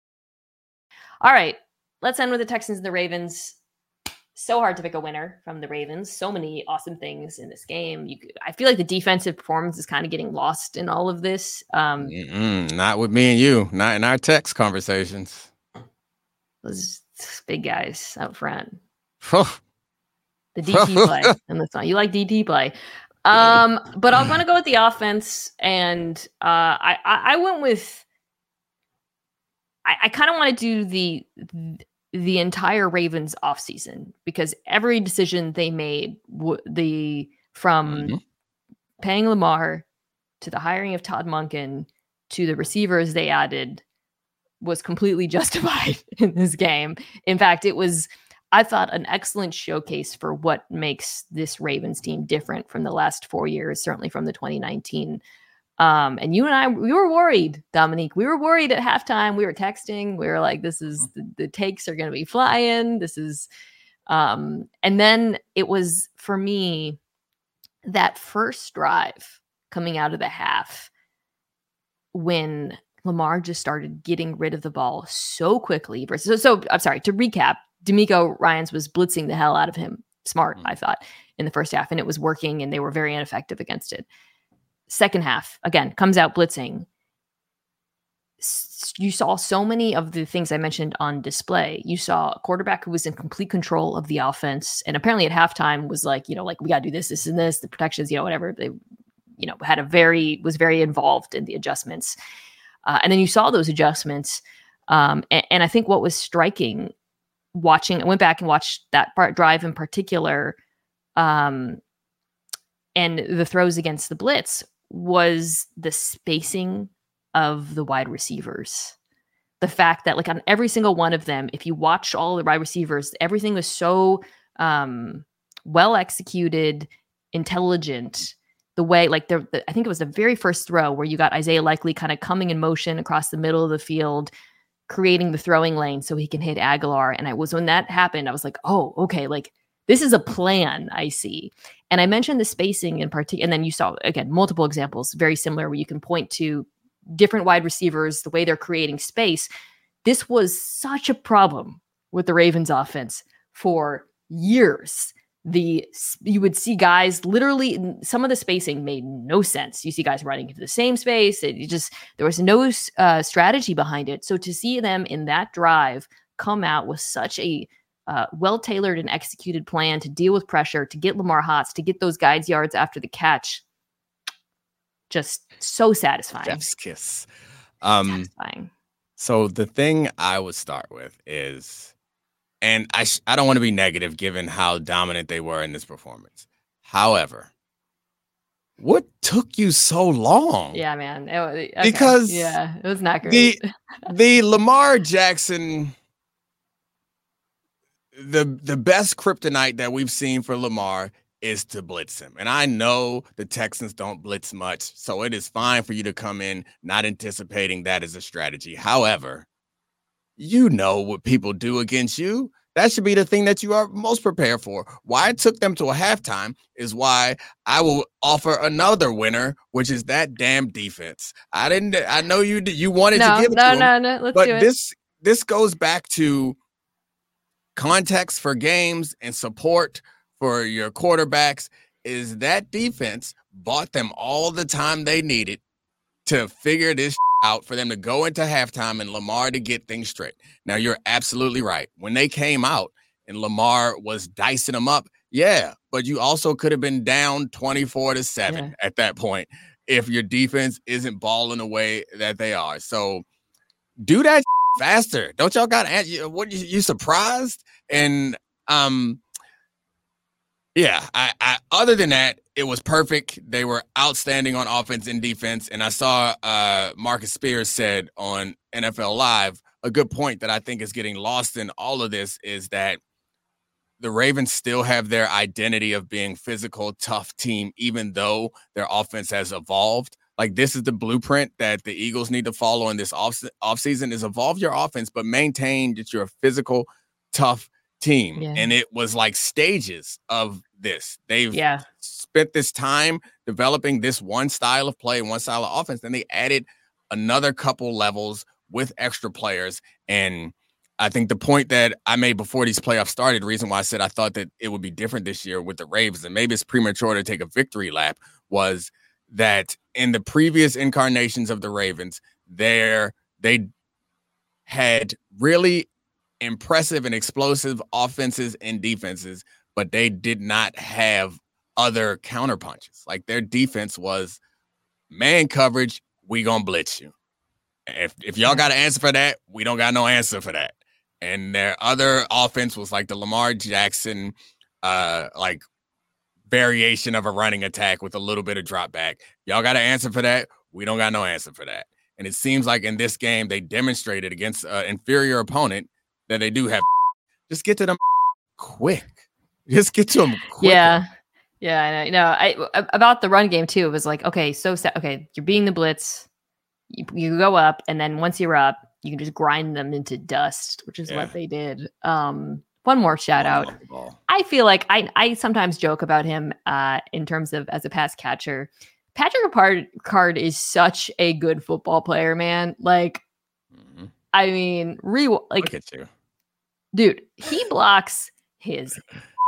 All right, let's end with the Texans and the Ravens. So hard to pick a winner from the Ravens. So many awesome things in this game. You, I feel like the defensive performance is kind of getting lost in all of this. Um, Mm-mm, not with me and you. Not in our text conversations. Those big guys out front. The D T play in this one. You like D T play. Um, but I'm going to go with the offense. And uh, I, I, I went with... I, I kind of want to do the... the entire Ravens offseason, because every decision they made, w- the from mm-hmm. paying Lamar to the hiring of Todd Monken to the receivers they added, was completely justified in this game. In fact, it was, I thought, an excellent showcase for what makes this Ravens team different from the last four years, certainly from the twenty nineteen. Um, and you and I, we were worried, Dominique. We were worried at halftime. We were texting. We were like, this is, the, the takes are going to be flying. This is, um, and then it was, for me, that first drive coming out of the half, when Lamar just started getting rid of the ball so quickly. Versus, so, so I'm sorry, to recap, D'Amico Ryans was blitzing the hell out of him. Smart, mm-hmm. I thought, in the first half, and it was working, and they were very ineffective against it. Second half, again, comes out blitzing. S- you saw so many of the things I mentioned on display. You saw a quarterback who was in complete control of the offense, and apparently at halftime was like, you know, like, we got to do this, this, and this, the protections, you know, whatever. They, you know, had a very, was very involved in the adjustments. Uh, and then you saw those adjustments. Um, and, and I think what was striking watching, I went back and watched that part drive in particular, um, and the throws against the blitz, was the spacing of the wide receivers. The fact that, like, on every single one of them, if you watch all the wide receivers, everything was so um, well executed, intelligent. The way, like, the, the I think it was the very first throw where you got Isaiah Likely kind of coming in motion across the middle of the field, creating the throwing lane so he can hit Aguilar. And I was, when that happened, I was like, oh, okay, like, this is a plan I see. And I mentioned the spacing in particular, and then you saw, again, multiple examples, very similar, where you can point to different wide receivers, the way they're creating space. This was such a problem with the Ravens offense for years. The you would see guys literally, some of the spacing made no sense. You see guys running into the same space. It just, there was no uh, strategy behind it. So to see them in that drive come out with such a uh, well-tailored and executed plan to deal with pressure, to get Lamar Hotz, to get those guides yards after the catch, just so satisfying. Chef's kiss. Um, satisfying. So the thing I would start with is, and I sh- I don't want to be negative given how dominant they were in this performance. However, what took you so long? Yeah, man. It was, okay. Because yeah, it was not great. The, the Lamar Jackson, the the best kryptonite that we've seen for Lamar is to blitz him. And I know the Texans don't blitz much, so it is fine for you to come in not anticipating that as a strategy. However, you know what people do against you. That should be the thing that you are most prepared for. Why it took them to a halftime is why I will offer another winner, which is that damn defense. I didn't. I know you. You wanted no, to give it no, to no, them, no. Let's but do it. this this goes back to context for games and support for your quarterbacks. Is that defense bought them all the time they needed to figure this out, for them to go into halftime and Lamar to get things straight. Now, you're absolutely right. When they came out and Lamar was dicing them up, yeah, but you also could have been down twenty-four to seven yeah. at that point if your defense isn't balling the way that they are. So do that faster. Don't y'all got to, what, you, you surprised? And, um, yeah, I, I, other than that, it was perfect. They were outstanding on offense and defense. And I saw uh, Marcus Spears said on N F L Live, a good point that I think is getting lost in all of this is that the Ravens still have their identity of being physical, tough team, even though their offense has evolved. Like, this is the blueprint that the Eagles need to follow in this off offseason, is evolve your offense, but maintain that you're a physical, tough team. Yeah. And it was like stages of this. They've yeah. spent this time developing this one style of play, one style of offense. Then they added another couple levels with extra players. And I think the point that I made before these playoffs started, the reason why I said I thought that it would be different this year with the Ravens, and maybe it's premature to take a victory lap, was that in the previous incarnations of the Ravens, there they had really impressive and explosive offenses and defenses, but they did not have other counterpunches. Like, their defense was man coverage, we gonna blitz you. If if y'all got an answer for that, we don't got no answer for that. And their other offense was like the Lamar Jackson, uh, like variation of a running attack with a little bit of drop back. Y'all got an answer for that? We don't got no answer for that. And it seems like in this game, they demonstrated against an inferior opponent that they do have. Just get to them quick. Just get to them quick. Yeah. Yeah, I know. You know, I about the run game too. It was like, okay, so okay, you're being the blitz. You, you go up, and then once you're up, you can just grind them into dust, which is yeah. what they did. Um, one more shout out. I I feel like I I sometimes joke about him uh, in terms of as a pass catcher. Patrick Ricard is such a good football player, man. Like, mm-hmm. I mean, re like, look at you, dude. He blocks his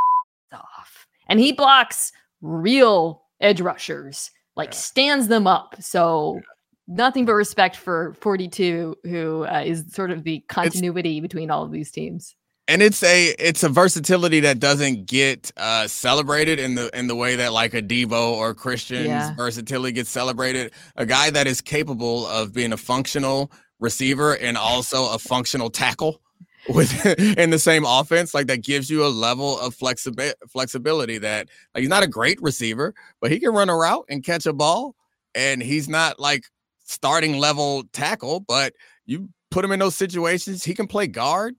off, and he blocks real edge rushers. Like, yeah. stands them up. So. Yeah. Nothing but respect for forty-two, who uh, is sort of the continuity it's, between all of these teams. And it's a it's a versatility that doesn't get uh, celebrated in the in the way that like a Devo or Christian's yeah. versatility gets celebrated. A guy that is capable of being a functional receiver and also a functional tackle with in the same offense, like that gives you a level of flexibi- flexibility that like he's not a great receiver, but he can run a route and catch a ball, and he's not like starting level tackle, but you put him in those situations, he can play guard.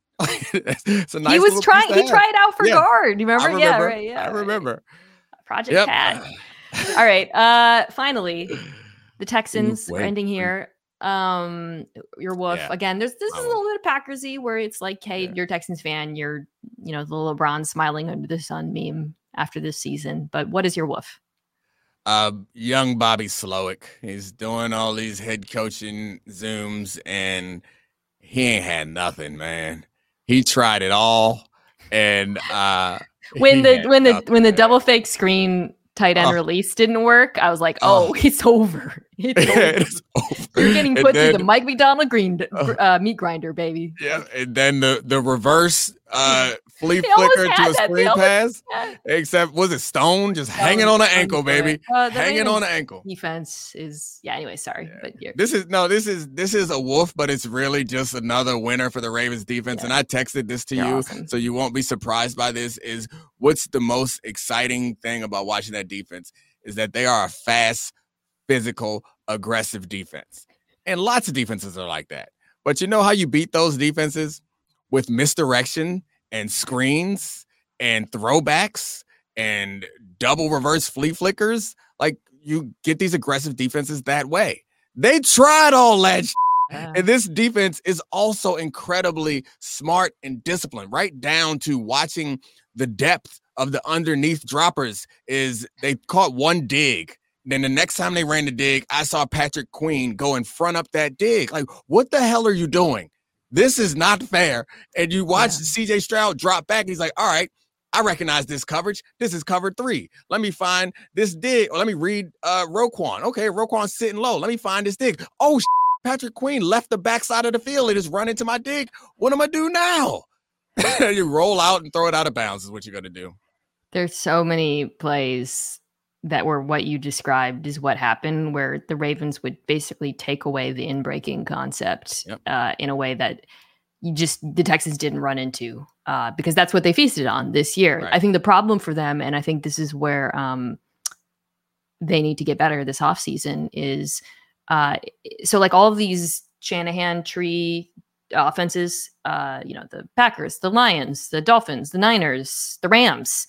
It's a nice he was trying. He have. tried out for yeah. guard. You remember? remember? Yeah, right. Yeah, I remember. Right. Project yep. Pat. All right. Uh, finally, the Texans Ooh, are ending here. Um, your wolf yeah. again. There's this is a little bit of Packersy where it's like, hey, yeah. you're a Texans fan. You're, you know, the LeBron smiling under the sun meme after this season. But what is your wolf? Uh, young Bobby Slowick. He's doing all these head coaching Zooms, and he ain't had nothing, man. He tried it all, and uh, when the when the when the double fake screen tight end oh. release didn't work, I was like, oh, oh. it's over. It's over. It's over. You're getting put then, through the Mike McDonald green uh, meat grinder, baby. Yeah, and then the the reverse uh, flea flicker to a screen pass. Except was it Stone just that hanging on the ankle, baby, uh, hanging on the ankle. Defense is yeah. Anyway, sorry, yeah. but yeah. this is no, this is this is a wolf, but it's really just another winner for the Ravens defense. Yeah. And I texted this to They're you, awesome. So you won't be surprised by this. Is what's the most exciting thing about watching that defense is that they are a fast, physical, aggressive defense. And lots of defenses are like that. But you know how you beat those defenses? With misdirection and screens and throwbacks and double reverse flea flickers. Like, you get these aggressive defenses that way. They tried all that shit. Yeah. And this defense is also incredibly smart and disciplined, right down to watching the depth of the underneath droppers. Is they caught one dig. Then the next time they ran the dig, I saw Patrick Queen go in front up that dig. Like, what the hell are you doing? This is not fair. And you watch yeah. C J Stroud drop back, and he's like, all right, I recognize this coverage. This is cover three. Let me find this dig, or let me read uh, Roquan. Okay, Roquan's sitting low. Let me find this dig. Oh, shit, Patrick Queen left the backside of the field and just run into my dig. What am I do now? You roll out and throw it out of bounds is what you're going to do. There's so many plays that were what you described is what happened, where the Ravens would basically take away the in-breaking concept yep. uh, in a way that you just the Texans didn't run into uh, because that's what they feasted on this year. Right. I think the problem for them, and I think this is where um, they need to get better this offseason, is uh, so like all of these Shanahan tree offenses, uh, you know, the Packers, the Lions, the Dolphins, the Niners, the Rams,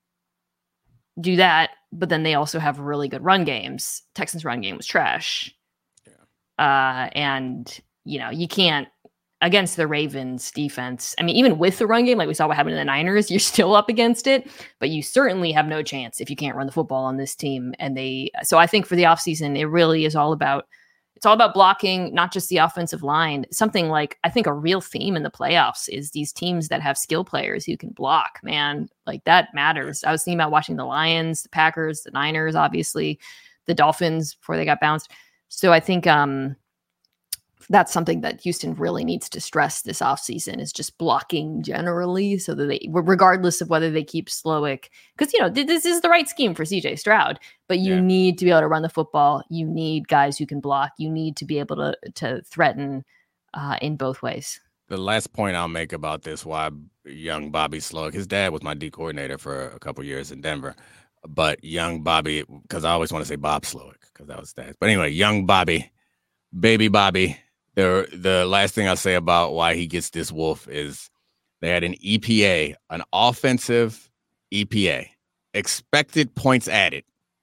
do that, but then they also have really good run games. Texans run game was trash. Yeah. Uh, and, you know, you can't, against the Ravens defense, I mean, even with the run game, like we saw what happened to the Niners, you're still up against it, but you certainly have no chance if you can't run the football on this team. And they, so I think for the offseason, it really is all about, it's all about blocking, not just the offensive line. Something like, I think a real theme in the playoffs is these teams that have skill players who can block, man. Like, that matters. I was thinking about watching the Lions, the Packers, the Niners, obviously, the Dolphins before they got bounced. So I think um, that's something that Houston really needs to stress this offseason, is just blocking generally, so that they, regardless of whether they keep Slowick, because, you know, this is the right scheme for C J Stroud, but you yeah. need to be able to run the football. You need guys who can block. You need to be able to, to threaten uh, in both ways. The last point I'll make about this, why young Bobby Slowick, his dad was my D coordinator for a couple years in Denver, but young Bobby, because I always want to say Bob Slowick, because that was dad. But anyway, young Bobby, baby Bobby, The the last thing I'll say about why he gets this wolf is they had an E P A, an offensive E P A, expected points added,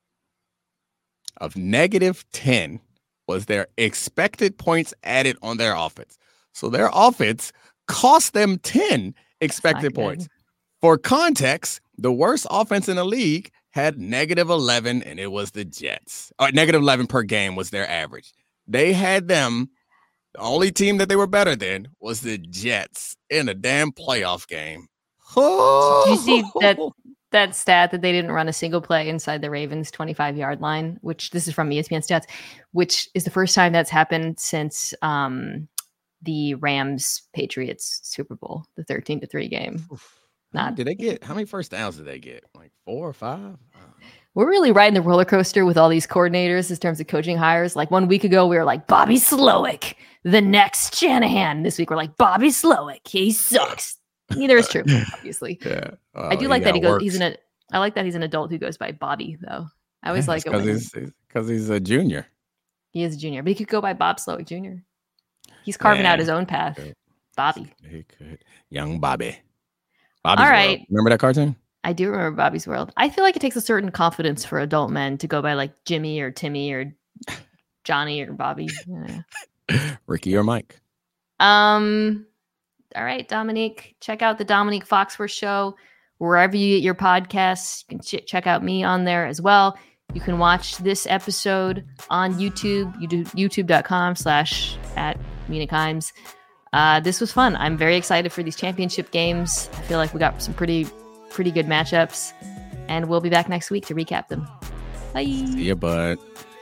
of negative ten was their expected points added on their offense. So their offense cost them ten expected points. For context, the worst offense in the league had negative eleven, and it was the Jets. Or negative eleven per game was their average. They had them. The only team that they were better than was the Jets in a damn playoff game. Oh. Did you see that that stat that they didn't run a single play inside the Ravens twenty-five-yard line, which this is from E S P N Stats, which is the first time that's happened since um, the Rams-Patriots Super Bowl, the thirteen to three game. Not did they get how many first downs did they get? Like four or five? We're really riding the roller coaster with all these coordinators in terms of coaching hires. Like one week ago, we were like Bobby Slowick, the next Shanahan. This week, we're like Bobby Slowick. He sucks. Neither is true, obviously. Yeah, oh, I do like that he goes. Works. He's an. I like that he's an adult who goes by Bobby, though. I always yeah, like it because he's because he's a junior. He is a junior, but he could go by Bob Slowick Junior He's carving yeah, out his own path. Bobby. He could. Young Bobby. Bobby's All right. World. Remember that cartoon? I do remember Bobby's World. I feel like it takes a certain confidence for adult men to go by like Jimmy or Timmy or Johnny or Bobby. Yeah. Ricky or Mike. Um. All right, Dominique. Check out the Dominique Foxworth Show wherever you get your podcasts. You can ch- check out me on there as well. You can watch this episode on YouTube. You do youtube.com slash at Mina Kimes. Uh, this was fun. I'm very excited for these championship games. I feel like we got some pretty, pretty good matchups, and we'll be back next week to recap them. Bye. See ya, bud.